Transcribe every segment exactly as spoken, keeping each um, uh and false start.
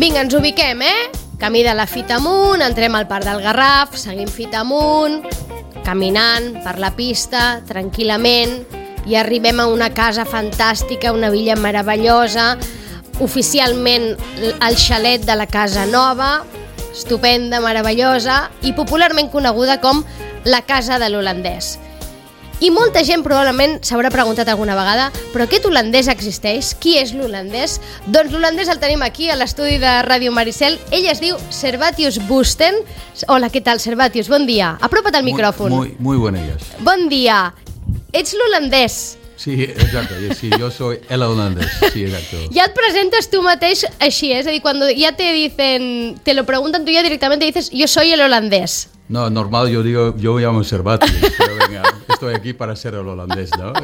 Vinga, ens ubiquem, eh? Camí de la Fita amunt, entrem al Parc del Garraf, seguim Fita amunt, caminant per la pista, tranquil·lament, i arribem a una casa fantàstica, una villa meravellosa, oficialment el xalet de la Casa Nova, estupenda, meravellosa, i popularment coneguda com la Casa de l'Holandès. I molta gent probablement s'haurà preguntat alguna vegada, però aquest holandès existeix? Qui és l'holandès? Doncs l'holandès el tenim aquí a l'estudi de Ràdio Maricel. Ell es diu Servatius Busten. Hola, què tal, Servatius? Bon dia. Apropa't al micròfon. Muy, muy buenos días. Bon dia. Ets l'holandès. Sí, exacto. Sí, yo soy el holandés. Sí, exacto. Ja et presentes tu mateix així, eh? És a dir, quan ja te dicen, te lo preguntan, tu ja directamente dices, yo soy el holandés. No, normal yo digo, yo me llamo Servatius, pero venga, estoy aquí para ser el holandés, ¿no?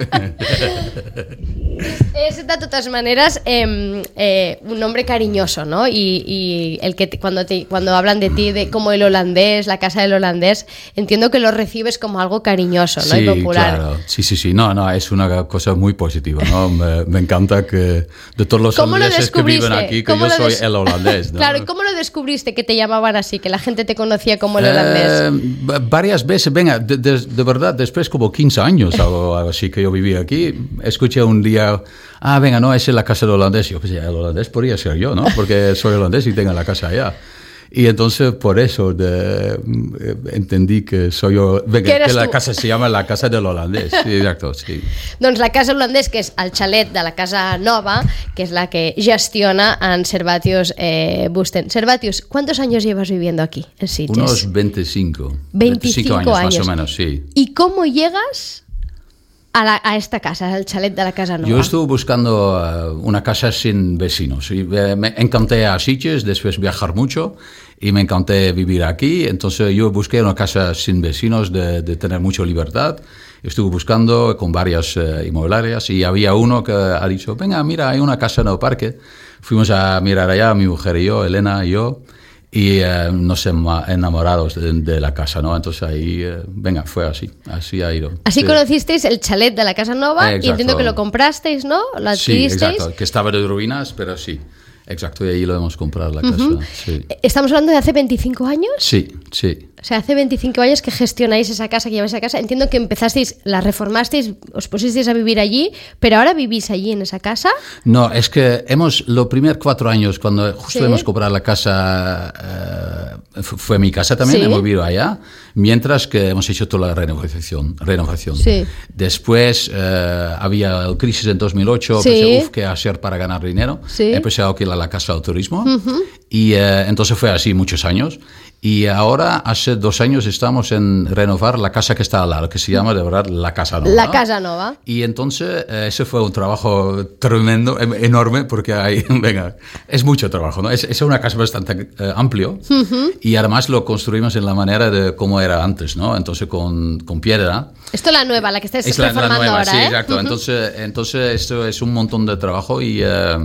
Es de todas maneras eh, eh, un nombre cariñoso, ¿no? Y, y el que te, cuando, te, cuando hablan de ti de como el holandés, la casa del holandés, entiendo que lo recibes como algo cariñoso, ¿no? Sí, y popular. Claro. Sí, sí, sí. No, no, es una cosa muy positiva, ¿no? Me, me encanta que de todos los holandeses que viven aquí, que yo soy el holandés, ¿no? Claro, ¿y cómo lo descubriste que te llamaban así, que la gente te conocía como el holandés? Eh, varias veces, venga, de, de, de verdad, después como quince años algo, algo así que yo viví aquí, escuché un día, ah, venga, no, es en la casa del holandés. Yo pensé, el holandés podría ser yo, ¿no? Porque soy holandés y tengo la casa allá. Y entonces por eso de, eh, entendí que soy yo, venga, que la tu? casa se llama la casa del holandés. Sí, exacto, sí. Doncs la casa holandès, que és el xalet de la Casa Nova, que és la que gestiona en Servatius eh, Busten. Servatius, ¿cuántos años llevas viviendo aquí en Sitges? Unos veinticinco. veinticinco, veinticinco años, años, más o menos, sí. ¿Y cómo llegas a, la, a esta casa, al chalet de la Casa Nova? Yo estuve buscando uh, una casa sin vecinos. Y, uh, me encanté a Sitges, después viajar mucho y me encanté vivir aquí. Entonces yo busqué una casa sin vecinos, de, de tener mucha libertad. Estuve buscando con varias uh, inmobiliarias y había uno que ha dicho, venga, mira, hay una casa en el parque. Fuimos a mirar allá, mi mujer y yo, Elena y yo. Y eh, nos hemos enamorados de, de la casa, ¿no? Entonces ahí, eh, venga, fue así, así ha ido. Así sí. Conocisteis el chalet de la Casa Nova, eh, y entiendo que lo comprasteis, ¿no? ¿Lo adquiristeis? Sí, exacto, que estaba de ruinas, pero sí, exacto, y ahí lo hemos comprado la casa, uh-huh. Sí. ¿Estamos hablando de hace veinticinco años? Sí, sí. O sea, hace veinticinco años que gestionáis esa casa, que lleváis esa casa. Entiendo que empezasteis, la reformasteis, os pusisteis a vivir allí, pero ahora vivís allí en esa casa. No, es que hemos, los primeros cuatro años, cuando justo ¿Sí? hemos comprado la casa, eh, fue mi casa también, ¿Sí? hemos vivido allá, mientras que hemos hecho toda la renovación. renovación. Sí. Después eh, había el crisis en dos mil ocho, ¿Sí? pensé, uff, ¿qué hacer para ganar dinero? ¿Sí? Empecé a alquilar la casa al turismo, Uh-huh. y eh, entonces fue así muchos años. Y ahora, hace dos años, estamos en renovar la casa que está al lado, que se llama de verdad la Casa Nova. La Casa Nova. Y entonces, eh, ese fue un trabajo tremendo, enorme, porque hay, venga, es mucho trabajo, ¿no? Es, es una casa bastante eh, amplio, uh-huh. y además lo construimos en la manera de cómo era antes, ¿no? Entonces, con, con piedra. Esto es la nueva, la que estáis es la, reformando la nueva, ahora, sí, ¿eh? exacto. Uh-huh. Entonces, entonces, esto es un montón de trabajo y... Eh,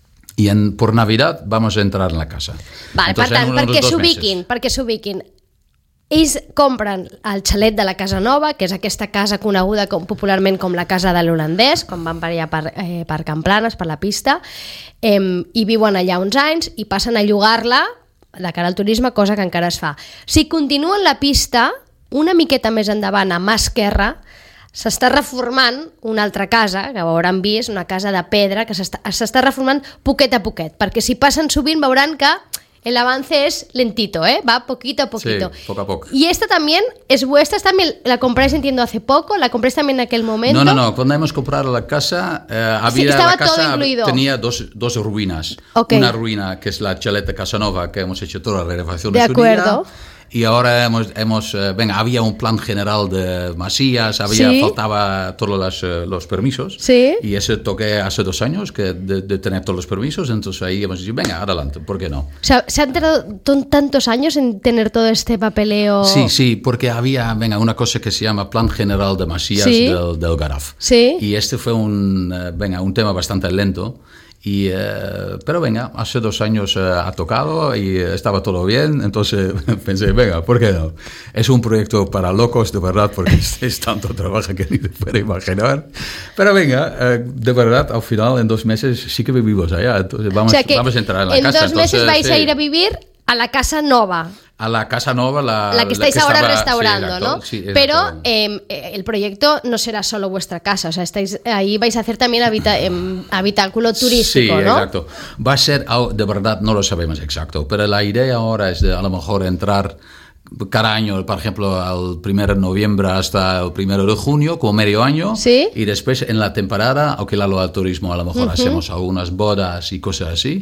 I en, por Navidad vamos a entrar en la casa. Vale, Entonces, per tant, en perquè s'ubiquin, perquè s'ubiquin. Ells compren el xalet de la Casa Nova, que és aquesta casa coneguda com, popularment com la Casa de l'Holandès, quan van per allà per, eh, per Can Planes, per la pista, eh, i viuen allà uns anys i passen a llogar-la de cara al turisme, cosa que encara es fa. Si continuen la pista, una miqueta més endavant, a mà esquerra, s'està reformant una altra casa, que ho hauran vist, una casa de pedra, que s'està, s'està reformant poquet a poquet, perquè si passen sovint veuran que el avance es lentito, ¿eh? Va poquito a poquito. Sí, poco a poco. ¿Y esta también es vuestra? ¿También la compráis, entiendo, hace poco? ¿La compráis también en aquel momento? No, no, no. Cuando hemos comprado la casa, eh, había sí, estaba la casa todo incluido. Tenía dos, dos ruinas. Okay. Una ruina que es la Chaleta Casanova, que hemos hecho toda la renovación de en su acuerdo. día. Y ahora hemos, hemos eh, venga, había un plan general de masías, había, sí. faltaba todos los, eh, los permisos. Sí. Y ese toqué hace dos años que de, de tener todos los permisos, entonces ahí hemos dicho, venga, adelante, ¿por qué no? O sea, ¿se han tardado tantos años en tener todo este papeleo? Sí, sí, porque había, venga, una cosa que se llama Plan General de Masías, sí. del, del Garraf. Sí. Y este fue un, venga, un tema bastante lento. Y, eh, pero venga, hace dos años eh, ha tocado y eh, estaba todo bien, entonces pensé, venga, ¿por qué no? Es un proyecto para locos, de verdad, porque es, es tanto trabajo que ni te puedo imaginar. Pero venga, eh, de verdad, al final, en dos meses sí que vivimos allá, entonces vamos, o sea que vamos a entrar en la en casa. En dos meses entonces, vais sí. a ir a vivir a la casa nova. A la casa nova, la, la que estáis la que ahora estaba, restaurando, sí, exacto, ¿no? Sí, pero eh, el proyecto no será solo vuestra casa, o sea, estáis ahí vais a hacer también habita, eh, habitáculo turístico, sí, ¿no? Exacto. Va a ser, de verdad, no lo sabemos exacto, pero la idea ahora es de a lo mejor entrar cada año, por ejemplo, al primero de noviembre hasta el primero de junio, como medio año, ¿sí? Y después en la temporada, alquilarlo al turismo, a lo mejor uh-huh. hacemos algunas bodas y cosas así.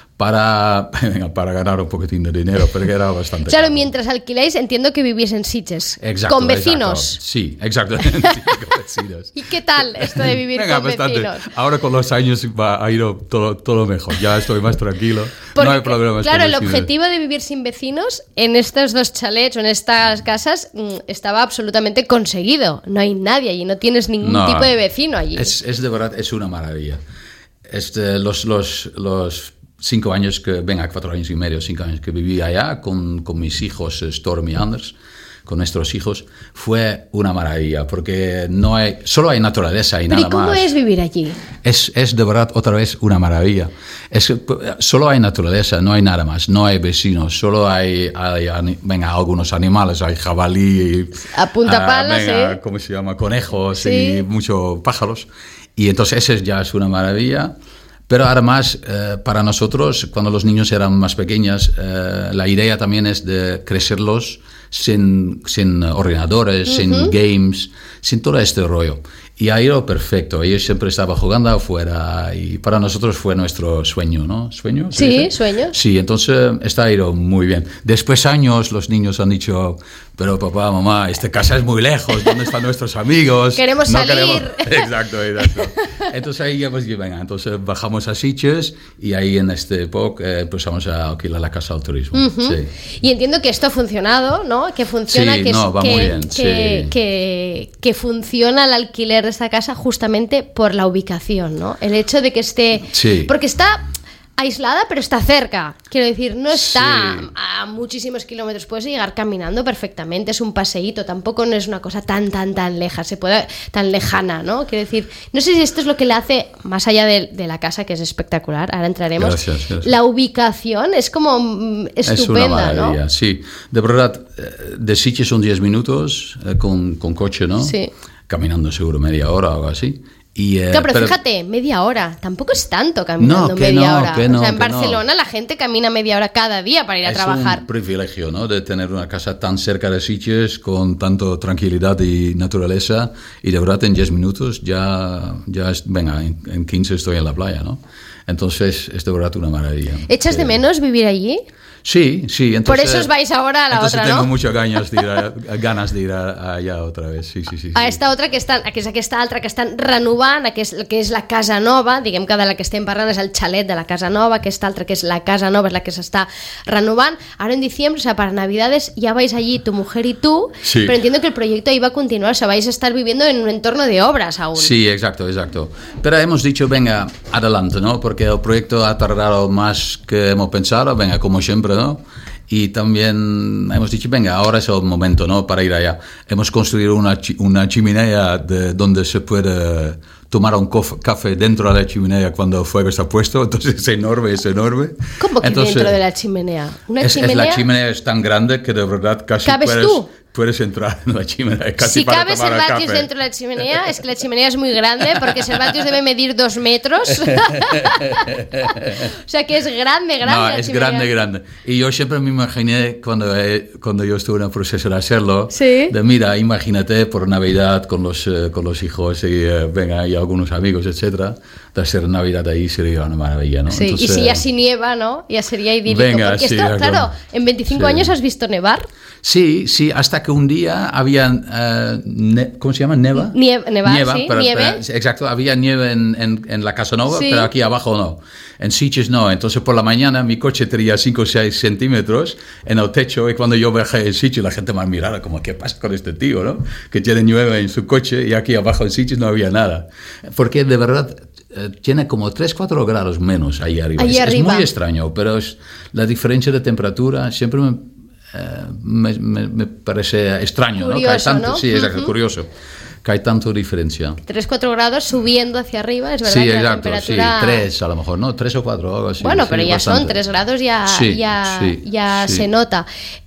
Para, para ganar un poquitín de dinero, porque era bastante Claro, caro. Mientras alquiláis, entiendo que vivís en Sitges. Exacto, con vecinos. Exacto. Sí, exactamente. Sí, con vecinos. ¿Y qué tal esto de vivir Venga, con bastante. vecinos? Ahora con los años va a ir todo, todo mejor. Ya estoy más tranquilo. Porque, no hay problemas. Claro, el vecinos. objetivo de vivir sin vecinos en estos dos chalets o en estas casas mmm, estaba absolutamente conseguido. No hay nadie allí, no tienes ningún no, tipo de vecino allí. Es, es de verdad, es una maravilla. Este, los, los, los cinco años que, venga, cuatro años y medio, cinco años que viví allá con, con mis hijos Storm y Anders, con nuestros hijos, fue una maravilla, porque no hay, solo hay naturaleza y Pero nada ¿y cómo más. es vivir allí? Es, es de verdad otra vez una maravilla. Es, solo hay naturaleza, no hay nada más, no hay vecinos, solo hay, hay, hay venga, algunos animales, hay jabalí, a punta pala, uh, venga, sí. ¿cómo se llama? Conejos sí. y muchos pájaros. Y entonces ese ya es una maravilla. Pero además, eh, para nosotros, cuando los niños eran más pequeños, eh, la idea también es de crecerlos sin, sin ordenadores, uh-huh. sin games, sin todo este rollo. Y ha ido perfecto. Ellos siempre estaban jugando afuera y para nosotros fue nuestro sueño, ¿no? ¿Sueño? Sí, dice? sueño. Sí, entonces está ido muy bien. Después años los niños han dicho, pero papá, mamá, esta casa es muy lejos, ¿dónde están nuestros amigos? Queremos no salir. Queremos... Exacto, exacto. Entonces ahí ya pues, venga, entonces bajamos a Sitges y ahí en este época eh, empezamos a alquilar la casa al turismo. Uh-huh. Sí. Y entiendo que esto ha funcionado, ¿no? Que funciona, sí, que, no, va que, muy bien, que, sí. que, que funciona el alquiler de esta casa justamente por la ubicación, ¿no? El hecho de que esté... Sí. Porque está aislada, pero está cerca. Quiero decir, no está sí. a muchísimos kilómetros. Puedes llegar caminando perfectamente. Es un paseíto. Tampoco no es una cosa tan, tan, tan leja. Se puede, tan lejana, ¿no? Quiero decir, no sé si esto es lo que le hace, más allá de, de la casa, que es espectacular, ahora entraremos. Gracias, gracias. La ubicación es como mm, estupenda, es una maravilla, ¿no? Sí. De verdad, de Sitges son diez minutos eh, con, con coche, ¿no? Sí. Caminando seguro media hora o algo así. Y, eh, claro, pero, pero fíjate, media hora, tampoco es tanto caminando no, media no, hora. no, o sea, en que Barcelona no. la gente camina media hora cada día para ir a es trabajar. Es un privilegio, ¿no? De tener una casa tan cerca de Sitges, con tanto tranquilidad y naturaleza, y de verdad en diez minutos ya, ya es, venga, en, en quince estoy en la playa, ¿no? Entonces es de verdad una maravilla. ¿Echas sí. de menos vivir allí? Sí, sí. Entonces, por eso os vais ahora a la entonces otra, tengo ¿no? muchas ganas de ir, a, ganas de ir a, allà otra vez, sí, sí, sí. A sí. esta otra que estan, que és aquesta altra que estan renovant, que és, que és la Casa Nova, diguem que de la que estem parlant és el xalet de la Casa Nova, aquesta altra que és la Casa Nova és la que s'està renovant. Ahora en diciembre, o sea, para Navidades ya vais allí tu mujer y tú, sí. pero entiendo que el proyecto iba a continuar, o sea, vais a estar viviendo en un entorno de obras aún. Sí, exacto, exacto. Pero hemos dicho, venga, adelante, ¿no? Porque el proyecto ha tardado más que hemos pensado, venga, como siempre, ¿no? Y también hemos dicho, venga, ahora es el momento, ¿no? Para ir allá. Hemos construido una, chi- una chimenea de, donde se puede tomar un cof- café dentro de la chimenea cuando el fuego está puesto. Entonces es enorme, es enorme. ¿Cómo que Entonces, dentro de la chimenea? ¿Una es, chimenea? Es la chimenea es tan grande que de verdad casi ¿Cabes puedes, tú? puedes entrar en la chimenea. Casi Si para cabe tomar el Servatius café. dentro de la chimenea, es que la chimenea es muy grande, porque Servatius debe medir dos metros. O sea que es grande, grande. No, la es chimenea. grande, grande. Y yo siempre me imaginé, cuando, eh, cuando yo estuve en el proceso de hacerlo, ¿Sí? de mira, imagínate por Navidad con los, eh, con los hijos y, eh, venga, y algunos amigos, etcétera, de hacer Navidad ahí sería una maravilla, ¿no? Sí, Entonces, y si ya si nieva, ¿no? Ya sería idílico. Venga, porque sí, esto, claro. claro, en veinticinco Sí. años has visto nevar. Sí, sí, hasta que un día había, uh, ne- ¿cómo se llama? Neva. Nie- nevar, Nieva, sí, pero, nieve. pero, exacto, había nieve en, en, en la Casa Nova, Sí. pero aquí abajo no. En Sitges no. Entonces por la mañana mi coche tenía cinco o seis centímetros en el techo y cuando yo bajé en Sitges la gente me miraba como, ¿qué pasa con este tío, no? Que tiene nieve en su coche y aquí abajo en Sitges no había nada. Porque de verdad eh, tiene como tres cuatro grados menos ahí arriba. Ahí es, arriba. es muy extraño, pero es, la diferencia de temperatura siempre me, eh, me, me, me parece extraño, curioso, ¿no? Que hay tanto, ¿no? Sí, exacto, uh-huh. curioso. Que hay tanta diferencia. tres cuatro grados subiendo hacia arriba, es verdad Sí, que exacto, la temperatura... sí, tres a lo mejor, ¿no? tres o cuatro, algo así. Bueno, sí, pero ya bastante. son tres grados, ya, sí, ya, sí, ya sí. se nota.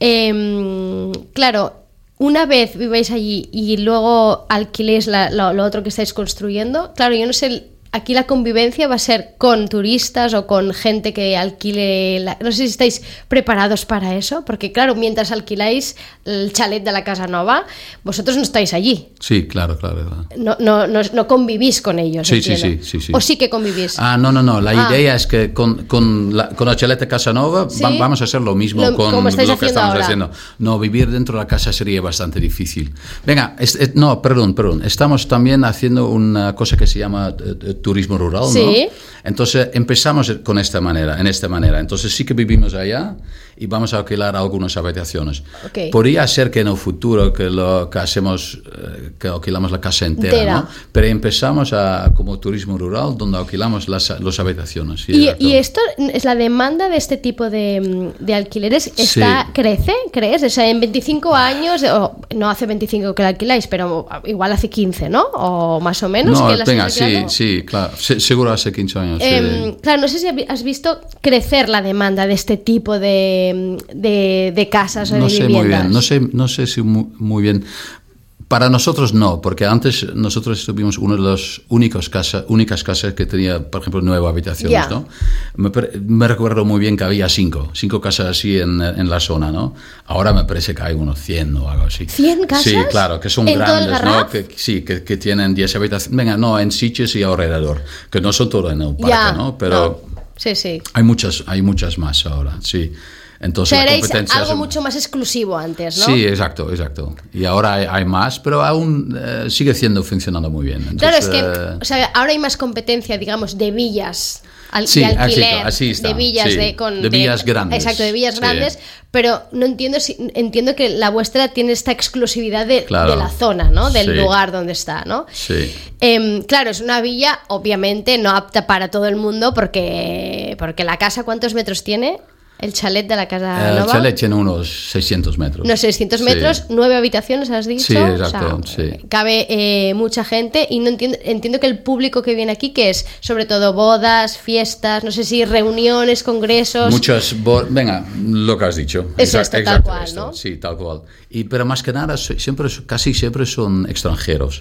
Eh, claro, una vez viváis allí y luego alquiléis la, lo, lo otro que estáis construyendo, claro, yo no sé, aquí la convivencia va a ser con turistas o con gente que alquile, la, no sé si estáis preparados para eso, porque claro, mientras alquiláis el chalet de la casa nova, vosotros no estáis allí. Sí, claro, claro. No, no, no, no convivís con ellos, Sí, sí, entiendo. sí, sí, sí. ¿O sí que convivís? Ah, no, no, no. La Ah. idea es que con, con, la, con la chaleta Casanova ¿Sí? va, vamos a hacer lo mismo Lo- con como lo estáis que haciendo estamos ahora. haciendo. No, vivir dentro de la casa sería bastante difícil. Venga, es, es, no, perdón, perdón. Estamos también haciendo una cosa que se llama eh, turismo rural, Sí. ¿no? Entonces empezamos con esta manera, en esta manera. Entonces sí que vivimos allá y vamos a alquilar algunas habitaciones. Ok. Podría ser que en el futuro que lo que hacemos, eh, que alquilamos la casa entera, Entera. ¿no? Pero empezamos a, como turismo rural, donde alquilamos las, las habitaciones. Sí, Y, exacto. y esto es la demanda de este tipo de, de alquileres está Sí. crece, ¿crees? O sea, en veinticinco años, o no hace veinticinco que la alquiláis, pero igual hace quince, ¿no? O más o menos. No, que la venga, estáis sí, alquilando. sí, claro. Se- seguro hace quince años. sí. Em, claro, no sé si has visto crecer la demanda de este tipo de, de, de casas o No de sé viviendas. muy bien, no sé, no sé si muy, muy bien. Para nosotros no, porque antes nosotros tuvimos una de las únicas casas, únicas casas que tenía, por ejemplo, nueve habitaciones, Ya. ¿no? Me, per- me recuerdo muy bien que había cinco, cinco casas así en, en la zona, ¿no? Ahora me parece que hay unos cien o algo así. ¿cien casas? Sí, claro, que son ¿En todo el grandes, ¿no? Garraf? Que, sí, que, que tienen diez habitaciones. Venga, no, en sitios y alrededor, que no son todos en el parque, Ya, ¿no? Pero no. Sí, sí. hay muchas, hay muchas más ahora, sí. O Entonces sea, la erais competencia algo es- mucho más exclusivo antes, ¿no? Sí, exacto, exacto. Y ahora hay, hay más, pero aún eh, sigue siendo funcionando muy bien. Entonces, Claro, es que eh, o sea, ahora hay más competencia, digamos, de villas al, Sí, de alquiler, exacto, así está, de villas sí, de, con, de villas grandes, Exacto, de villas sí. grandes, pero no entiendo si entiendo que la vuestra tiene esta exclusividad de, Claro. de la zona, ¿no? Del Sí. lugar donde está, ¿no? sí. Em, claro, es una villa, obviamente, no apta para todo el mundo, porque, porque la casa, ¿cuántos metros tiene? El chalet de la casa El nova. chalet tiene unos seiscientos metros. Unos seiscientos Sí. metros, nueve habitaciones, has dicho. Sí, exacto, O sea, sí. cabe eh, mucha gente y no entiendo, entiendo que el público que viene aquí, que es sobre todo bodas, fiestas, no sé si reuniones, congresos. Muchas, bo- venga, lo que has dicho. Es Exact- esto, tal exacto, cual, esto, ¿no? Sí, tal cual. Y, pero más que nada, so- siempre, casi siempre son extranjeros.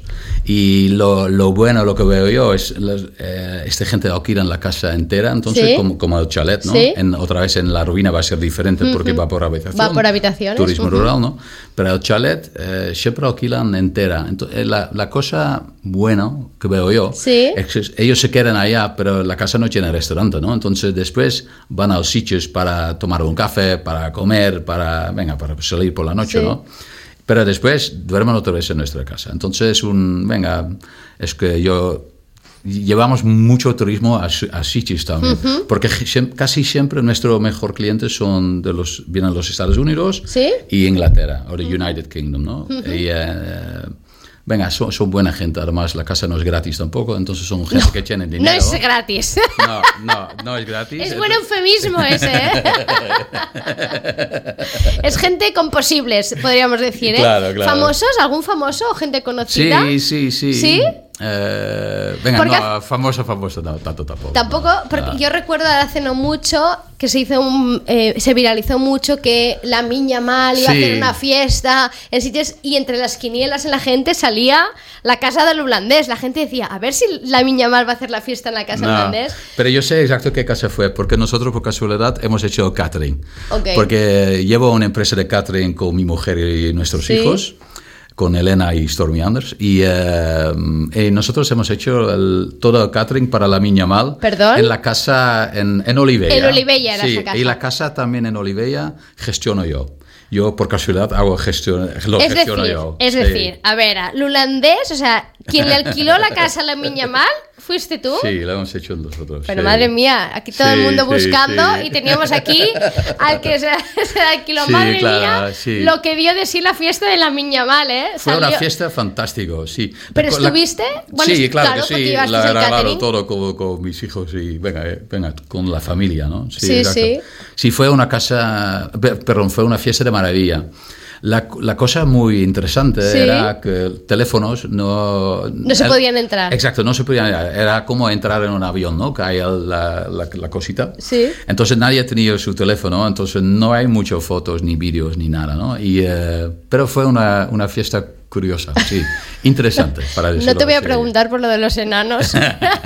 Y lo, lo bueno, lo que veo yo, es las, eh, esta gente alquila la casa entera, entonces Sí. como, como el chalet, ¿no? Sí. En, otra vez en la ruina va a ser diferente porque va por habitación. Va por habitaciones, Turismo ujú. rural, ¿no? Pero el chalet eh, siempre alquilan entera. Entonces, la, la cosa buena que veo yo Sí. es que ellos se quedan allá, pero la casa no tiene restaurante, ¿no? Entonces después van a los sitios para tomar un café, para comer, para, venga, para salir por la noche, Sí. ¿no? Pero después duermen otra vez en nuestra casa. Entonces, un, venga, es que yo... Llevamos mucho turismo a, a sitios también, porque siem- casi siempre nuestro mejor cliente son de los, vienen de los Estados Unidos ¿Sí? y Inglaterra, o the United Kingdom, ¿no? Y, eh, venga, son, son buena gente, además la casa no es gratis tampoco, entonces son gente que tiene No dinero. es gratis. No, no, no es gratis. Es buen eufemismo ese, ¿eh? Es gente con posibles, podríamos decir, ¿eh? Claro, claro. ¿Famosos? ¿Algún famoso o gente conocida? Sí, sí, sí. ¿Sí? Eh, venga, Porque no, famoso, famoso, no, tanto tampoco. Tampoco, no, porque no. yo recuerdo hace no mucho que se hizo un, eh, se viralizó mucho que la Miña Mal iba Sí. a hacer una fiesta en sitios y entre las quinielas en la gente salía la casa del holandés. La gente decía, a ver si la Miña Mal va a hacer la fiesta en la casa del No, holandés. pero yo sé exacto qué casa fue, porque nosotros por casualidad hemos hecho el catering. Ok. Porque llevo una empresa de catering con mi mujer y nuestros Sí. hijos, con Elena y Stormy Anders, y, eh, y nosotros hemos hecho el, todo el catering para la Miña Mal. ¿Perdón? En la casa en, en Olivella. En Olivella era sí, esa casa. Y la casa también en Olivella gestiono yo. yo por casualidad hago gestión, lo es gestiono decir, yo. Es sí. decir, a ver, l'holandés, o sea, quien le alquiló la casa a la Minya Mal, ¿fuiste tú? Sí, lo hemos hecho nosotros. Pero sí. madre mía, aquí todo sí, el mundo sí, buscando sí. y teníamos aquí al que se, se alquiló, Sí, madre claro, mía, sí. lo que dio de sí la fiesta de la Minya Mal, ¿eh? Fue Salió... una fiesta fantástico, sí. ¿Pero La- estuviste? Bueno, sí, es- claro, claro, que porque sí. llevaste La el he regalado catering. todo con, con mis hijos y venga, eh, venga, con la familia, ¿no? Sí, exacto. sí. Sí, fue una casa, pe- perdón, fue una fiesta de maravilla. La, la cosa muy interesante Sí. era que teléfonos no... No se el- podían entrar. Exacto, no se podían entrar. Era como entrar en un avión, ¿no? Que hay el- la, la, la cosita. Sí. Entonces nadie tenía su teléfono, entonces no hay muchas fotos, ni vídeos, ni nada, ¿no? Y, eh, pero fue una, una fiesta curiosa, sí. Interesante, para decirlo No te voy a así. preguntar por lo de los enanos.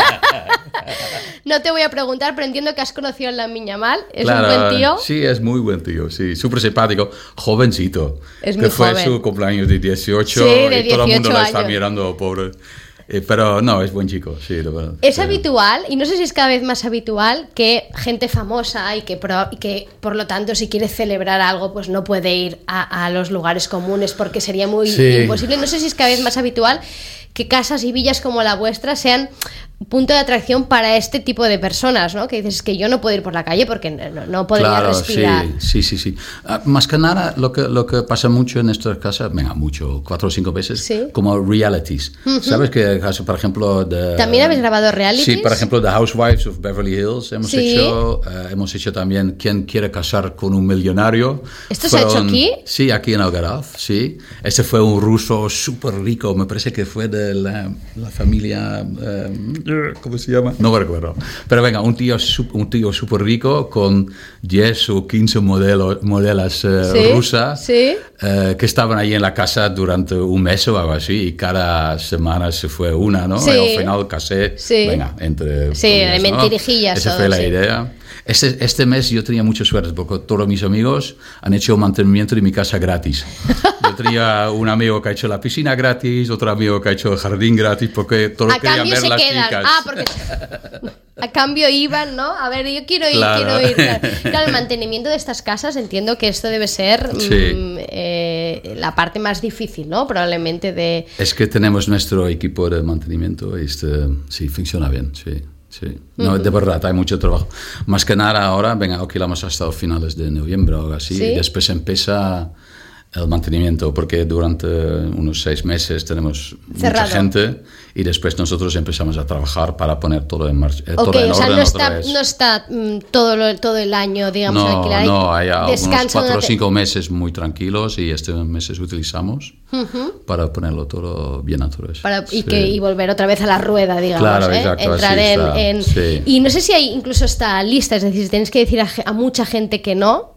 No te voy a preguntar, pero entiendo que has conocido a la Minya Mal. Es Claro, un buen tío. Sí, es muy buen tío, sí. Súper simpático, jovencito. Es que muy fue joven. su cumpleaños de dieciocho Sí, de y todo el mundo dieciocho la está años. mirando, pobre. Eh, pero no, es buen chico, sí. de verdad, Es sí. habitual, y no sé si es cada vez más habitual, que gente famosa y que, pro- y que por lo tanto si quiere celebrar algo pues no puede ir a, a los lugares comunes porque sería muy Sí. imposible. No sé si es cada vez más habitual que casas y villas como la vuestra sean punto de atracción para este tipo de personas, ¿no? Que dices, es que yo no puedo ir por la calle porque no, no podría Claro, respirar. sí, sí, sí, sí. Ah, más que nada, lo que, lo que pasa mucho en estas casas, venga, mucho, cuatro o cinco veces, Sí. como realities. ¿Sabes que, caso, por ejemplo, de, ¿También habéis grabado realities? Sí, por ejemplo, The Housewives of Beverly Hills hemos Sí. hecho, eh, hemos hecho también ¿Quién quiere casar con un millonario? ¿Esto se ha hecho Fueron- aquí? Sí, aquí en Algarve, sí. Ese fue un ruso súper rico, me parece que fue de la, la familia, eh, ¿cómo se llama? No me recuerdo. Pero venga, un tío, su- un tío súper rico con diez o quince modelos, modelas eh, Sí, rusas sí. eh, que estaban ahí en la casa durante un mes o algo así y cada semana se fue una, ¿no? Sí. Y al final casé, Sí. venga, entre... Sí, de comillas, ¿no? mentirijillas Esa todo, fue la sí. idea. Este, este mes yo tenía mucha suerte porque todos mis amigos han hecho mantenimiento de mi casa gratis. Yo tenía un amigo que ha hecho la piscina gratis, otro amigo que ha hecho el jardín gratis porque todos A querían cambio ver se las quedan. chicas. Ah, porque a cambio iban, ¿no? A ver, yo quiero ir, Claro. quiero ir. Claro. Claro, el mantenimiento de estas casas entiendo que esto debe ser mm, Sí. eh, la parte más difícil, ¿no? Probablemente de... Es que tenemos nuestro equipo de mantenimiento y este, sí, funciona bien, sí. Sí, no, de verdad, hay mucho trabajo. Más que nada ahora, venga, alquilamos hasta finales de noviembre o algo así, ¿Sí? y después empieza el mantenimiento, porque durante unos seis meses tenemos Cerrado. mucha gente y después nosotros empezamos a trabajar para poner todo en marcha, eh, todo Ok, en o sea, orden no otra está, vez. no está mm, todo, lo- todo el año, digamos, No, alquilar. no, hay algunos Descansa cuatro o durante- cinco meses muy tranquilos y este meses utilizamos para ponerlo todo bien a todo eso. Para, y, Sí. que, y volver otra vez a la rueda, digamos. Claro, ¿eh? exacto, Entrar así en, está, en- sí. Y no sé si hay incluso esta lista, es decir, si tenéis que decir a, ge- a mucha gente que no.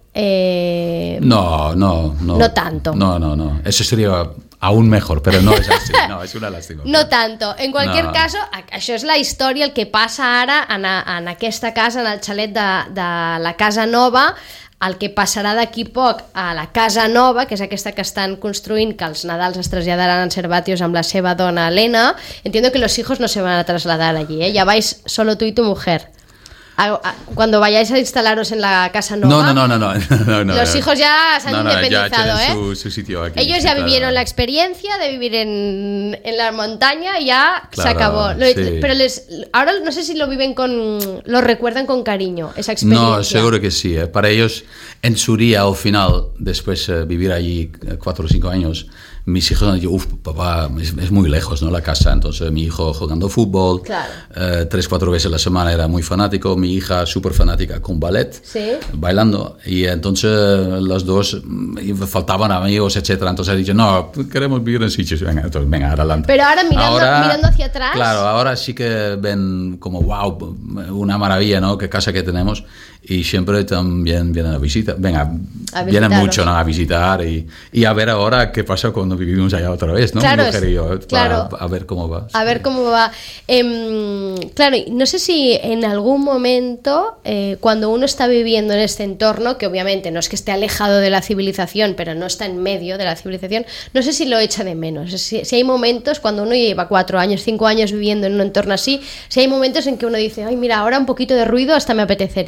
eh, No, no, no. No tanto. No, no, no. Eso sería aún mejor, pero no es así. No, és una lástima. No tanto. En qualsevol No. cas, això és la història, el que passa ara en, a, en aquesta casa, en el xalet de, de la Casa Nova, el que passarà d'aquí poc a la Casa Nova, que és aquesta que estan construint, que els Nadals es traslladaran en Servatios amb la seva dona Elena. Entiendo que los hijos no se van a trasladar allí, ¿eh? Ya vais solo tú y tu mujer. A- a- Cuando vayáis a instalaros en la Casa Nova, No, no, no, no, no, no, no. los hijos ya se han No, no, ya independizado, tienen ¿eh? su, su sitio aquí. Ellos sí, ya claro. vivieron la experiencia de vivir en, en la montaña y ya se Claro, acabó. Lo- sí. Pero les, ahora no sé si lo viven con, lo recuerdan con cariño, esa experiencia. No, seguro que sí. ¿eh? Para ellos, en su día, al final, después de vivir allí eh, cuatro o cinco años, mis hijos han dicho, uff, papá, es, es muy lejos, ¿no? La casa. Entonces, mi hijo jugando fútbol, Claro. eh, tres, cuatro veces a la semana era muy fanático. Mi hija súper fanática con ballet, Sí. bailando. Y entonces, los dos, mm, faltaban amigos, etcétera. Entonces, he dicho, no, queremos vivir en sitios. Venga, entonces, venga, adelante. Pero ahora mirando- mirando hacia atrás. Claro, ahora sí que ven como, wow, una maravilla, ¿no? Qué casa que tenemos. Y siempre también vienen a visitar. Venga, A vienen visitaros. mucho, ¿no? A visitar y, y a ver ahora qué pasa cuando vivimos allá otra vez, ¿no? Claro, Mi mujer y yo, es- para- claro. a ver cómo va. A ver cómo va. Em, claro, y no sé si en algún momento, eh, cuando uno está viviendo en este entorno, que obviamente no es que esté alejado de la civilización, pero no está en medio de la civilización, no sé si lo echa de menos. Si, si hay momentos, cuando uno lleva cuatro años, cinco años viviendo en un entorno así, si hay momentos en que uno dice, ay, mira, ahora un poquito de ruido hasta me apetecería, o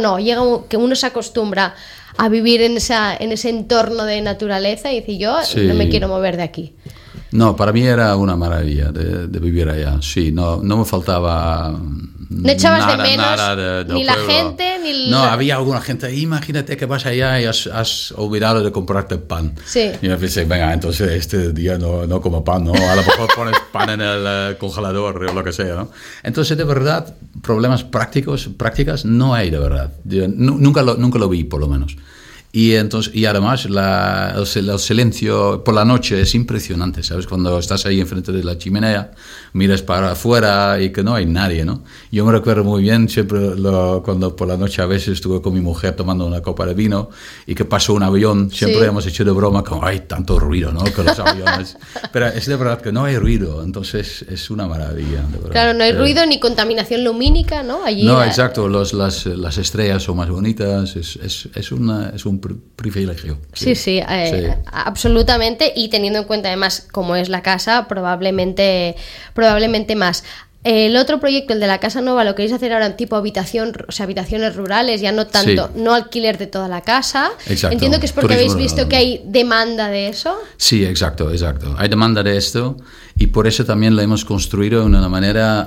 no? Llega un, que uno se acostumbra a vivir en, esa, en ese entorno de naturaleza y dice, yo sí. no me quiero mover de aquí. No, para mí era una maravilla de, de vivir allá, sí, no, no me faltaba... No echabas nada, de menos nada de, de ni la pueblo. gente ni No, la... había alguna gente, imagínate que vas allá y has, has olvidado de comprarte pan. Sí. Y me pensé, venga, entonces este día no, no como pan, ¿no? A lo mejor pones pan en el uh, congelador o lo que sea, ¿no? Entonces, de verdad, problemas prácticos, prácticas no hay de verdad. Yo, nunca, lo, nunca lo vi, por lo menos. Y, entonces, y además la, el, el silencio por la noche es impresionante, ¿sabes? Cuando estás ahí enfrente de la chimenea, miras para afuera y que no hay nadie, ¿no? Yo me recuerdo muy bien siempre lo, cuando por la noche a veces estuve con mi mujer tomando una copa de vino y que pasó un avión, siempre sí. hemos hecho de broma como hay tanto ruido, ¿no? Que los aviones. Pero es de verdad que no hay ruido, entonces es una maravilla. De verdad. Claro, no hay eh, ruido ni contaminación lumínica, ¿no? Allí no, la... exacto, los, las, las estrellas son más bonitas, es, es, es, una, es un privilegio. Sí, sí, sí, eh, sí, absolutamente, y teniendo en cuenta además cómo es la casa, probablemente, probablemente más. El otro proyecto, el de la Casa Nova, lo queréis hacer ahora en tipo habitación, o sea, habitaciones rurales, ya no tanto, sí. no alquiler de toda la casa. Exacto. Entiendo que es porque Turismo habéis visto rural. Que hay demanda de eso. Sí, exacto, exacto. Hay demanda de esto y por eso también lo hemos construido de una manera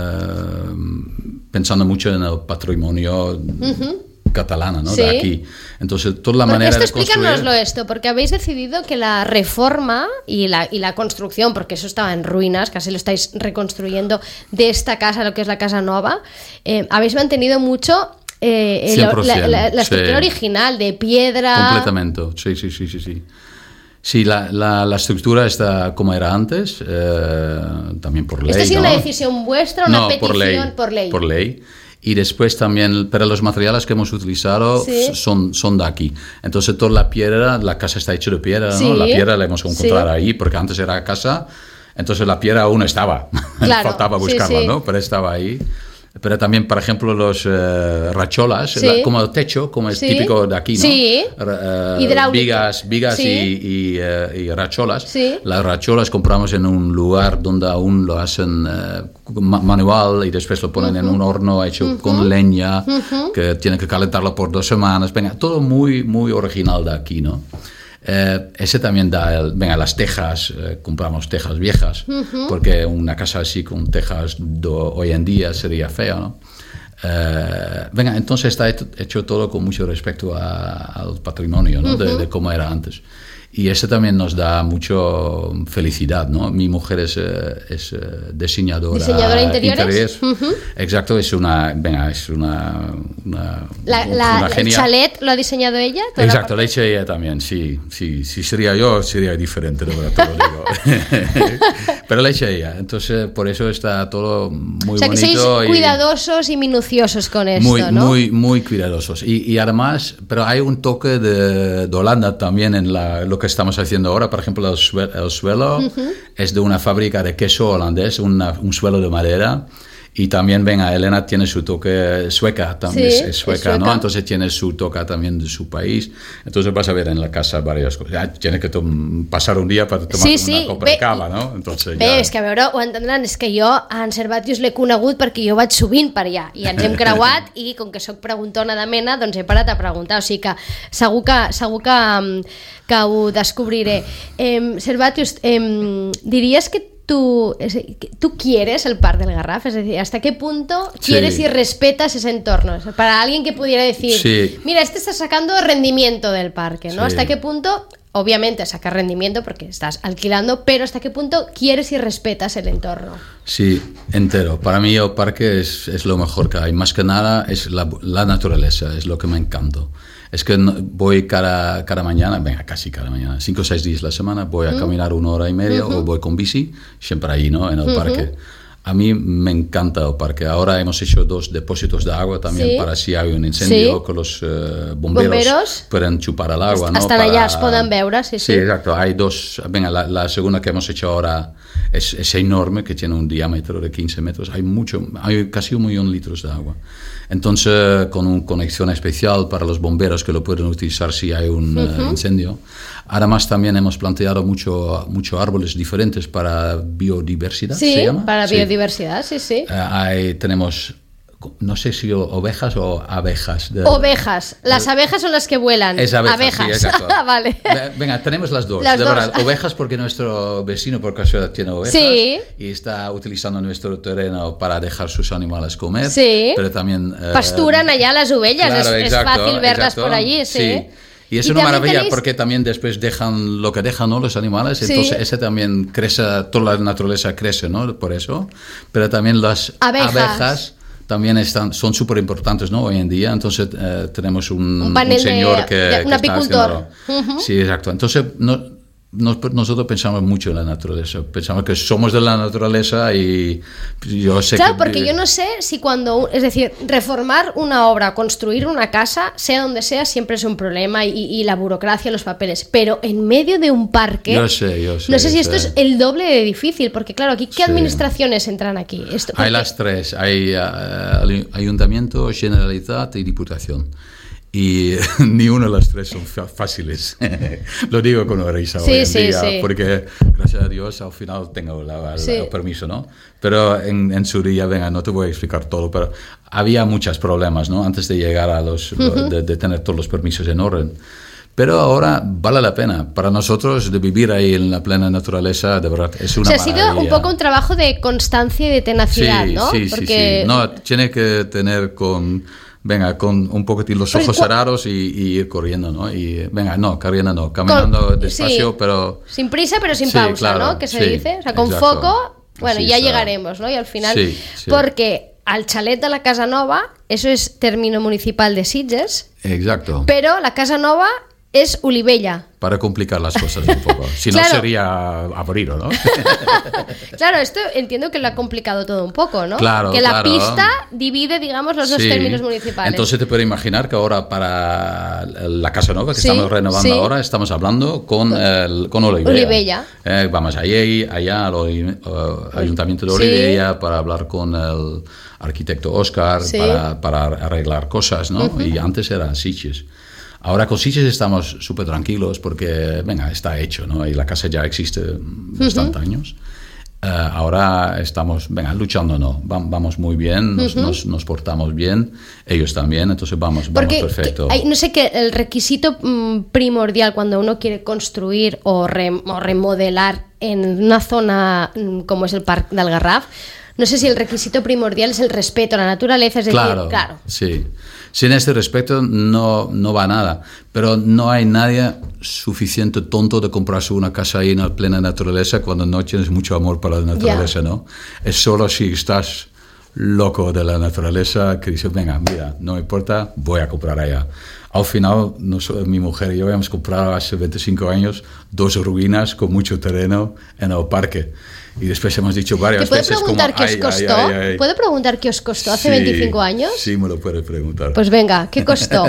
uh, pensando mucho en el patrimonio uh-huh. catalana, ¿no? Sí. De aquí. Entonces, toda la porque manera esto, de construir... explícanoslo esto, porque habéis decidido que la reforma y la, y la construcción, porque eso estaba en ruinas, casi lo estáis reconstruyendo, de esta casa, lo que es la Casa Nova, eh, habéis mantenido mucho... Eh, el, la, la, la estructura sí. original de piedra. Completamente, sí, sí, sí, sí, sí. Sí, la, la, la estructura está como era antes, eh, también por ley. ¿Esta ha sido ¿no? una decisión vuestra o una no, petición por ley, por ley? Por ley. Y después también, pero los materiales que hemos utilizado ¿sí? son, son de aquí. Entonces toda la piedra, la casa está hecha de piedra, ¿no? Sí. La piedra la hemos encontrado sí. ahí, porque antes era casa, entonces la piedra aún estaba. Claro. Faltaba buscarla, sí, sí. ¿no? Pero estaba ahí. Pero también, por ejemplo, los uh, racholas, sí. la, como el techo, como es sí. típico de aquí, ¿no? Sí. Uh, vigas, vigas sí. y, y, uh, y racholas. Sí. Las racholas compramos en un lugar donde aún lo hacen uh, manual y después lo ponen uh-huh. en un horno hecho uh-huh. con leña, uh-huh. que tiene que calentarlo por dos semanas. Venga, todo muy, muy original de aquí, ¿no? Eh, ese también da, el, venga, las tejas, eh, compramos tejas viejas, uh-huh. porque una casa así con tejas do, hoy en día sería fea, ¿no? Eh, venga, entonces está hecho, hecho todo con mucho respecto a, al patrimonio, ¿no? Uh-huh. de, de cómo era antes. Y eso también nos da mucho felicidad, ¿no? Mi mujer es, es diseñadora, diseñadora interiores. interiores. Uh-huh. Exacto, es una, venga, es una, una, la, una la, ¿El chalet lo ha diseñado ella? Exacto, lo ha hecho ella también, sí, sí. Si sería yo, sería diferente, de verdad, te lo digo. Pero lo ha hecho ella, entonces por eso está todo muy o sea, bonito. Que sois y cuidadosos y minuciosos con esto, muy, ¿no? Muy, muy cuidadosos. Y, y además, pero hay un toque de, de Holanda también en la, lo que estamos haciendo ahora. Por ejemplo, el, sue, el suelo uh-huh. es de una fábrica de queso holandés, una, un suelo de madera. Y también, venga, Elena tiene su toque sueca, también sí, es, es, sueca, es sueca, ¿no? Entonces tiene su toque también de su país. Entonces vas a ver en la casa varias cosas. Ya tienes que pasar un día para tomar sí, una sí. copa Bé, de cava, no? Entonces bé, ja... és que a veure, ho entendran, és que jo a en Servatius l'he conegut perquè jo vaig sovint per allà i ens hem creuat i com que sóc preguntona de mena, doncs he parat a preguntar, o sigui que segur que, segur que, que ho descobriré. Eh, Servatius, eh, diries que Tú, tú quieres el Parc del Garraf, es decir, ¿hasta qué punto quieres sí. y respetas ese entorno? Para alguien que pudiera decir, sí. mira, este está sacando rendimiento del parque, ¿no? Sí. ¿Hasta qué punto? Obviamente sacas rendimiento porque estás alquilando, pero ¿hasta qué punto quieres y respetas el entorno? Sí, entero. Para mí el parque es, es lo mejor que hay. Más que nada es la, la naturaleza, es lo que me encanta. Es que voy cada, cada mañana, venga, casi cada mañana, cinco o seis días a la semana, voy a uh-huh. caminar una hora y media uh-huh. o voy con bici, siempre ahí, ¿no? En el uh-huh. parque. A mí me encanta el parque. Ahora hemos hecho dos depósitos de agua también sí. para si hay un incendio, sí. que los uh, bomberos, bomberos pueden chupar el agua, ¿no? Estan para... allà, es poden veure, sí, sí. Sí, exacto. Hay dos, venga, la, la segunda que hemos hecho ahora es, es enorme, que tiene un diámetro de quince metros. Hay mucho, hay casi un millón de litros de agua. Entonces, con una conexión especial para los bomberos que lo pueden utilizar si hay un uh-huh. uh, incendio. Además, también hemos planteado mucho, mucho árboles diferentes para biodiversidad, sí, ¿se llama? para sí. biodiversidad, sí, sí. Uh, hay, tenemos no sé si ovejas o abejas. De, ovejas. Las de, abejas son las que vuelan. Es abejas. Abejas. Sí, exacto. Vale. Venga, tenemos las dos. Las de dos. verdad, ovejas porque nuestro vecino por casualidad tiene ovejas. Sí. Y está utilizando nuestro terreno para dejar sus animales comer. Sí. Pero también... Eh, pasturan allá las ovejas. Claro, es, exacto, es fácil verlas exacto, por allí. Sí. sí. Y es y una maravilla tenéis... porque también después dejan lo que dejan, ¿no? Los animales, sí. entonces ese también crece, toda la naturaleza crece, ¿no? Por eso, pero también las abejas, abejas también están, son súper importantes, ¿no? Hoy en día, entonces eh, tenemos un, un, panel un señor de, que, de un que apicultor. Está haciendo, uh-huh. Sí, exacto. Entonces no, nos, nosotros pensamos mucho en la naturaleza, pensamos que somos de la naturaleza y yo sé claro, que... porque yo no sé si cuando, es decir, reformar una obra, construir una casa, sea donde sea, siempre es un problema y, y la burocracia, los papeles, pero en medio de un parque, yo sé, yo sé, no sé si sé. esto es el doble de difícil, porque claro, aquí ¿qué Sí. administraciones entran aquí? Esto, hay las tres, hay uh, Ayuntamiento, Generalitat y Diputación. Y ni una de las tres son fáciles. Lo digo con una risa sí, hoy en sí, día, sí. porque gracias a Dios al final tengo la, la, sí. el permiso, ¿no? Pero en, en su día, venga, no te voy a explicar todo, pero había muchos problemas, ¿no? Antes de llegar a los, uh-huh. de, de tener todos los permisos en orden. Pero ahora vale la pena. Para nosotros, de vivir ahí en la plena naturaleza, de verdad, es una o sea, maravilla. ha sido un poco un trabajo de constancia y de tenacidad, sí, ¿no? Sí, porque... sí, sí. No, tiene que tener con... Venga, con un poquitín los ojos cerrados y, y ir corriendo, ¿no? Y venga, no, corriendo no, caminando con, despacio, sí. pero... Sin prisa, pero sin sí, pausa, claro, ¿no? Que se sí, dice, o sea, con exacto. foco, bueno, sí, ya está. llegaremos, ¿no? Y al final, sí, sí. porque al chalet de la Casa Nova, eso es término municipal de Sitges. Exacto. Pero la Casa Nova es Olivella. Para complicar las cosas un poco. Si claro. no sería aburrido, ¿no? Claro, esto entiendo que lo ha complicado todo un poco, ¿no? Claro, que la claro. pista divide, digamos, los dos sí. términos municipales. Entonces te puedes imaginar que ahora para la Casa Nueva que sí, estamos renovando sí. ahora, estamos hablando con, el, con Olivella. Olivella. Eh, vamos allá, allá al uh, Ayuntamiento de Olivella sí. para hablar con el arquitecto Oscar, sí. para, para arreglar cosas, ¿no? Uh-huh. Y antes era Sitges. Ahora con Sitges estamos súper tranquilos porque, venga, está hecho, ¿no? Y la casa ya existe bastantes uh-huh. años. Uh, ahora estamos, venga, luchando, ¿no? Vamos muy bien, nos, uh-huh. nos, nos portamos bien, ellos también, entonces vamos, porque vamos perfecto. Hay, no sé qué, el requisito mm, primordial cuando uno quiere construir o, re, o remodelar en una zona mm, como es el Parc del Garraf, no sé si el requisito primordial es el respeto a la naturaleza, es decir, claro, claro. sí. Sin este respeto no, no va nada, pero no hay nadie suficiente tonto de comprarse una casa ahí en la plena naturaleza cuando no tienes mucho amor para la naturaleza, yeah. ¿no? Es solo si estás loco de la naturaleza que dices, venga, mira, no me importa, voy a comprar allá. Al final, nosotros, mi mujer y yo habíamos comprado hace veinticinco años dos ruinas con mucho terreno en el parque. Y después hemos dicho varias ¿Te veces como... preguntar qué os ay, costó? Ay, ay, ay. ¿Puedo preguntar qué os costó hace sí, veinticinco años? Sí, me lo puedes preguntar. Pues venga, ¿qué costó?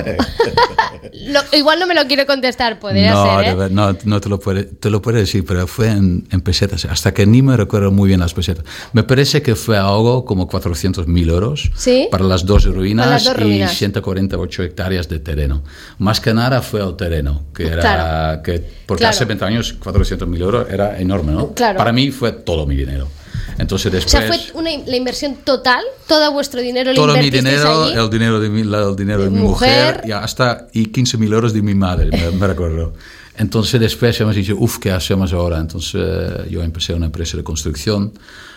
lo, igual no me lo quiero contestar, podría no, ser, ¿eh? Ver, no, no te lo puede, te lo puedo decir, pero fue en, en pesetas, hasta que ni me recuerdo muy bien las pesetas. Me parece que fue algo como cuatrocientos mil euros ¿sí? para las dos ruinas, las dos ruinas y ciento cuarenta y ocho hectáreas de terreno. Más que nada fue el terreno, que era claro. que porque claro. hace veinte años cuatrocientos mil euros era enorme, ¿no? Claro. Para mí fue todo mi dinero. Entonces después, o sea, fue una, la inversión total, todo vuestro dinero lo todo mi invertisteis dinero, allí. el dinero de mi, el dinero de, de mi mujer, mujer y hasta y quince mil euros de mi madre, me, me recuerdo. Entonces después hemos dicho, uff, ¿qué hacemos ahora? Entonces yo empecé una empresa de construcción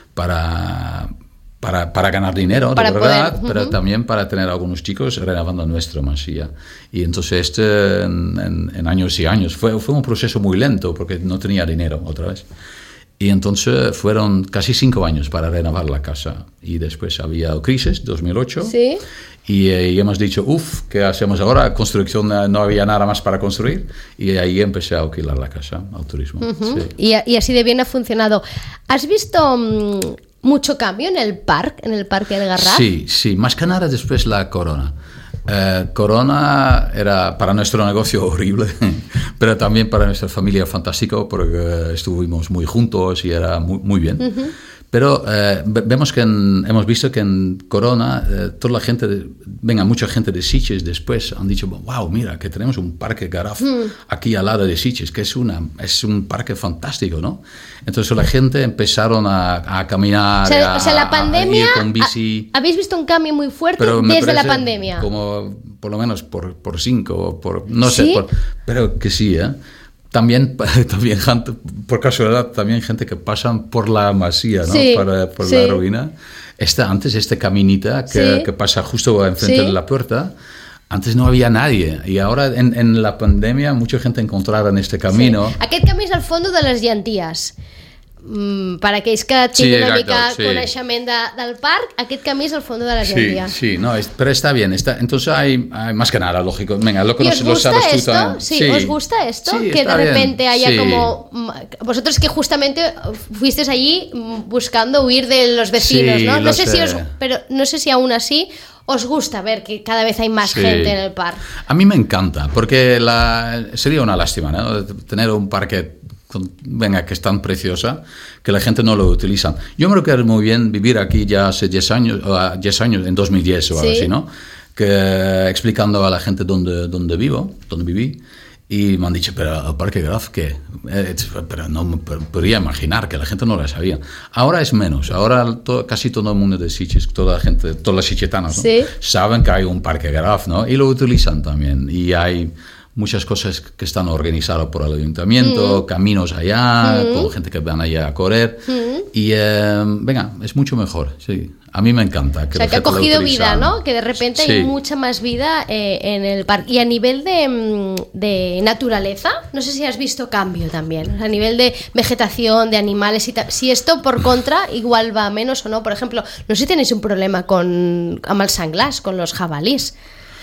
para, para, para ganar dinero, para de verdad, poder, uh-huh. pero también para tener algunos chicos renovando nuestra masía. Y entonces este, en, en, en años y años, fue, fue un proceso muy lento porque no tenía dinero otra vez. Y entonces fueron casi cinco años para renovar la casa. Y después había crisis, dos mil ocho. Sí. Y, eh, y hemos dicho, uff, ¿qué hacemos ahora? Construcción, no había nada más para construir. Y ahí empecé a alquilar la casa al turismo. Uh-huh. Sí. Y, y así de bien ha funcionado. ¿Has visto mmm, mucho cambio en el parque, en el Parque del Garraf? Sí, sí. Más que nada después la corona. Eh, Corona era para nuestro negocio horrible, pero también para nuestra familia fantástico porque estuvimos muy juntos y era muy, muy bien. Uh-huh. Pero eh, vemos que en, hemos visto que en Corona eh, toda la gente, de, venga, mucha gente de Sitges después han dicho, wow, mira, que tenemos un parque Garraf mm. aquí al lado de Sitges, que es, una, es un parque fantástico, ¿no? Entonces la gente empezaron a, a caminar, o sea, a, o sea, la pandemia, a ir con bici. A, ¿habéis visto un cambio muy fuerte desde la pandemia? Como por lo menos por, por cinco, por, no ¿Sí? sé, por, pero que sí, ¿eh? También, también gente, por casualidad, también gente que pasan por la masía, ¿no? Sí, por, por sí. la ruina. Esta, antes, este caminita que, sí. que pasa justo enfrente sí. de la puerta, antes no había nadie. Y ahora, en, en la pandemia, mucha gente encontraba en este camino. Sí. Aquest camí és al fondo de les llenties. Mm, per aquells que tinguin sí, una exacto, mica sí. coneixement de, del parc, aquest camí és al fondo de la sí, llentia. Sí, no, es, pero está bien. Está, entonces hay, hay más que nada, lógico. Venga, lo que ¿Y nos, os lo gusta sabes esto? tú también. Sí, sí, ¿os gusta esto? Sí, que de repente bien. haya sí. como... Vosotros que justamente fuisteis allí buscando huir de los vecinos, sí, ¿no? No sé, sé. si os, pero no sé si aún así os gusta ver que cada vez hay más sí. gente en el parque. A mí me encanta, porque la, sería una lástima, ¿no? Tener un parque venga, que es tan preciosa que la gente no lo utiliza. Yo me recuerdo muy bien vivir aquí ya hace diez años, uh, diez años, en dos mil diez o algo sí. así, ¿no? Que explicando a la gente dónde, dónde vivo, dónde viví, y me han dicho, pero el Parque Garraf, ¿qué? Eh, pero no me podría imaginar que la gente no lo sabía. Ahora es menos, ahora to, casi todo el mundo de Sitges, toda la gente, todos los sitgetanos, ¿no? sí. saben que hay un Parque Garraf, ¿no? Y lo utilizan también, y hay muchas cosas que están organizadas por el ayuntamiento, mm. caminos allá, mm. con gente que van allá a correr. Mm. Y eh, venga, es mucho mejor, sí. A mí me encanta. Que o sea, que ha cogido vida, ¿no? Que de repente sí. hay mucha más vida eh, en el parque. Y a nivel de, de naturaleza, no sé si has visto cambio también. A nivel de vegetación, de animales y tal. Si esto, por contra, igual va menos o no. Por ejemplo, no sé si tenéis un problema con, con el sanglás, con los jabalís.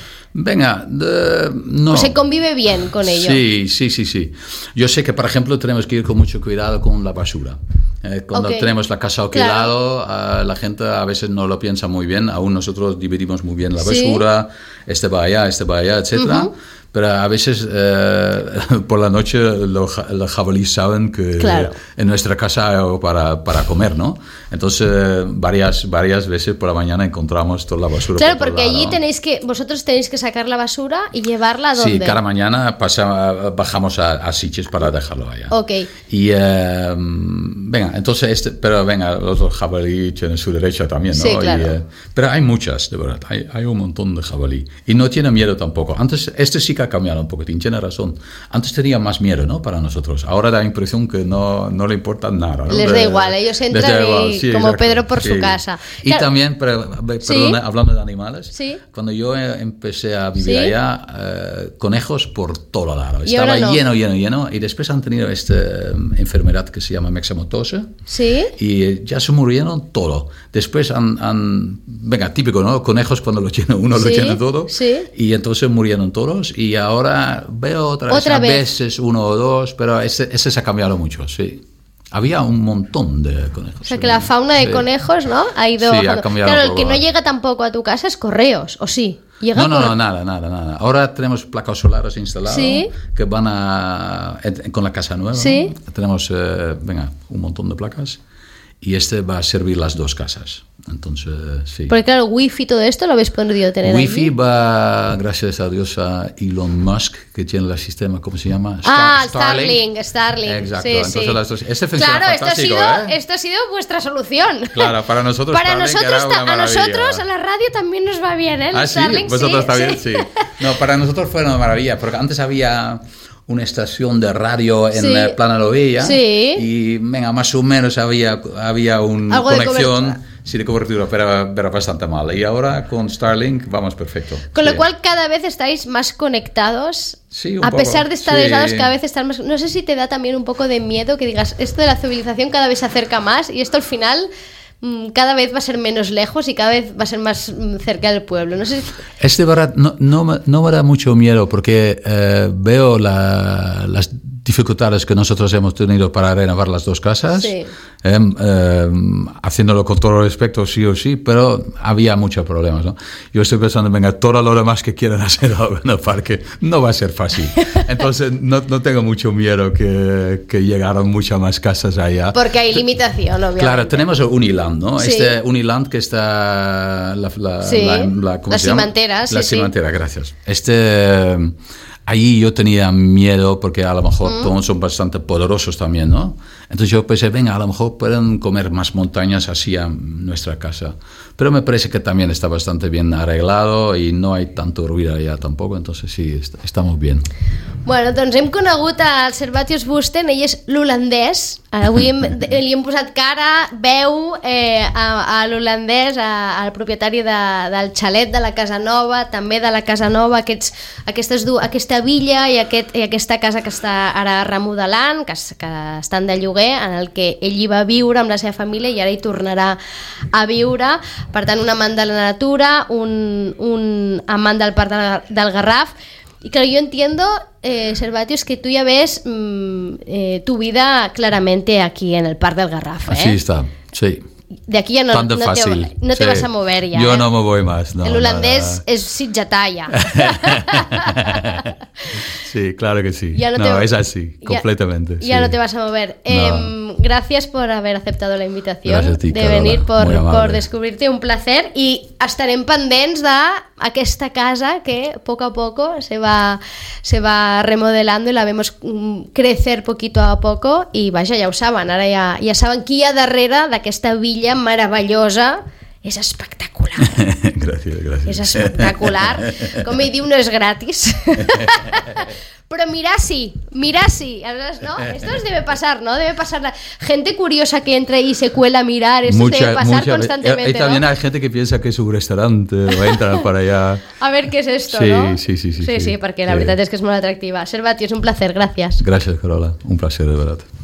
Venga, de, no. ¿O se convive bien con ello? Sí, sí, sí, sí. Yo sé que, por ejemplo, tenemos que ir con mucho cuidado con la basura. Eh, cuando okay. tenemos la casa alquilado, claro. uh, la gente a veces no lo piensa muy bien. Aún nosotros dividimos muy bien la basura. ¿Sí? Este va allá, este va allá, etcétera. Uh-huh. Pero a veces eh, por la noche los, los jabalíes saben que claro. en nuestra casa hay algo para, para comer, ¿no? Entonces varias, varias veces por la mañana encontramos toda la basura. Claro, porque allí tenéis que, vosotros tenéis que sacar la basura y llevarla a dónde. Sí, cada mañana pasa, bajamos a, a Sitges para dejarlo allá. Ok. Y eh, venga, entonces, este, pero venga, los jabalíes tienen su derecho también, ¿no? Sí, claro. Y, eh, pero hay muchas, de verdad, hay, hay un montón de jabalí. Y no tiene miedo tampoco. Antes, este sí que ha cambiado un poquitín, tiene razón. Antes tenía más miero, ¿no? Para nosotros. Ahora da la impresión que no, no le importa nada, ¿no? Les da igual, ellos entran igual, y sí, como exacto, Pedro por sí. su casa. Y claro. también, pero, perdona, ¿Sí? hablando de animales, ¿Sí? cuando yo empecé a vivir ¿Sí? allá, eh, conejos por todo lado. Estaba no? lleno, lleno, lleno. Y después han tenido esta um, enfermedad que se llama mexamotosa. ¿Sí? Y ya se murieron todo. Después han, han venga, típico, ¿no? Conejos cuando lo tiene uno, ¿Sí? lo tiene todo. ¿Sí? Y entonces murieron todos. Y ahora veo otra, ¿Otra vez, vez? a veces uno o dos, pero ese, ese se ha cambiado mucho, sí. Había un montón de conejos. O sea, que la fauna de sí. conejos, ¿no? Ha ido... Sí, ha cambiado. Claro, el que no llega tampoco a tu casa es correos, ¿o sí? No, no, no, nada, nada, nada. Ahora tenemos placas solares instaladas ¿Sí? que van a... con la casa nueva. ¿Sí? ¿no? Tenemos, eh, venga, un montón de placas. Y este va a servir las dos casas. Entonces, sí. Porque claro, wifi y todo esto lo habéis podido tener Wi-Fi allí. va, gracias a Dios, a Elon Musk, que tiene el sistema, ¿cómo se llama? Star, Ah, Starlink. Starlink, Starlink. Exacto. Sí, Entonces, sí. las dos, este funciona Claro, esto ha, fantástico, sido, ¿eh? esto ha sido vuestra solución. Claro, para nosotros Para Starlink nosotros, era una a maravilla. nosotros, a la radio también nos va bien, ¿eh? El Ah, sí, Starlink, vosotros sí, también, sí. sí. No, para nosotros fue una maravilla, porque antes había una estación de radio en Sí. eh, Plana Lovilla Sí. y venga, más o menos había, había una Algo de conexión cobertura. sí, de cobertura, pero, pero bastante mal. Y ahora con Starlink vamos perfecto. Con sí. lo cual cada vez estáis más conectados. Sí, un a poco. pesar de estar Sí. aislados, cada vez estar más... No sé si te da también un poco de miedo que digas, esto de la civilización cada vez se acerca más y esto al final mmm, cada vez va a ser menos lejos y cada vez va a ser más mmm, cerca del pueblo. No sé si... Es de verdad, no, no, me, no me da mucho miedo porque eh, veo la, las dificultades que nosotros hemos tenido para renovar las dos casas, sí. eh, eh, haciéndolo con todo respeto, sí o sí, pero había muchos problemas, ¿no? Yo estoy pensando, venga, todo lo demás que quieran hacer en el parque no va a ser fácil. Entonces, no, no tengo mucho miedo que, que llegaran muchas más casas allá. Porque hay limitación, obviamente. Claro, tenemos el Uniland, ¿no? Sí. Este Uniland que está... La, la, sí, la, la, ¿cómo la se llama? cimantera, sí, La sí. cimantera, gracias. Este... Allí yo tenía miedo porque a lo mejor mm. todos son bastante poderosos también, ¿no? Entonces yo pensé, venga, a lo mejor pueden comer más montañas así a nuestra casa. Pero me parece que también está bastante bien arreglado y no hay tanto ruido allá tampoco, entonces sí, est estamos bien. Bueno, doncs hem conegut el Servatius Busten, ell és l'holandès. Avui hem, li hem posat cara, veu eh, a, a l'holandès, al propietari de, del xalet de la Casa Nova, també de la Casa Nova, aquests, aquestes, aquesta villa i, aquest, i aquesta casa que està ara remodelant, que, que estan de lloguer, en el que ell hi va viure amb la seva família i ara hi tornarà a viure. Per tant, un amant de la natura, un, un amant del Parc del, del Garraf. Y claro, yo entiendo, eh, Servatius, que tú ya ves mmm, eh, tu vida claramente aquí en el Parc del Garraf. ¿eh? Así está, sí. De aquí ya no, no, te, no te sí. vas a mover ya. Yo ¿eh? no me voy más. No, el holandés es sitjatalla. Sí, claro que sí. Ya no, no te, es así, ya, completamente. Ya sí. no te vas a mover. No. Eh, gracias por haber aceptado la invitación ti, de venir, por, por descubrirte. Un placer. Y estarem pendents d'aquesta casa que poco a poco se va, se va remodelando y la vemos crecer poquito a poco. Y vaja, ja ho saben, ara ja, ja saben qui hi ha darrere d'aquesta villa meravellosa. És espectacular. Gràcies, gràcies. És espectacular. Com ell diu, no és gratis. Pero mira sí, mira sí, ¿no? Esto nos debe pasar, ¿no? Debe pasar la gente curiosa que entra y se cuela a mirar, esto mucha, debe pasar mucha, constantemente, y también ¿no? hay gente que piensa que es un restaurante o entran para allá. A ver qué es esto, sí, ¿no? Sí, sí, sí. Sí, sí, sí, perquè la sí. veritat és que és molt atractiva. Servatius, un placer, gràcies. Gràcies, Carola, un placer, de verdad.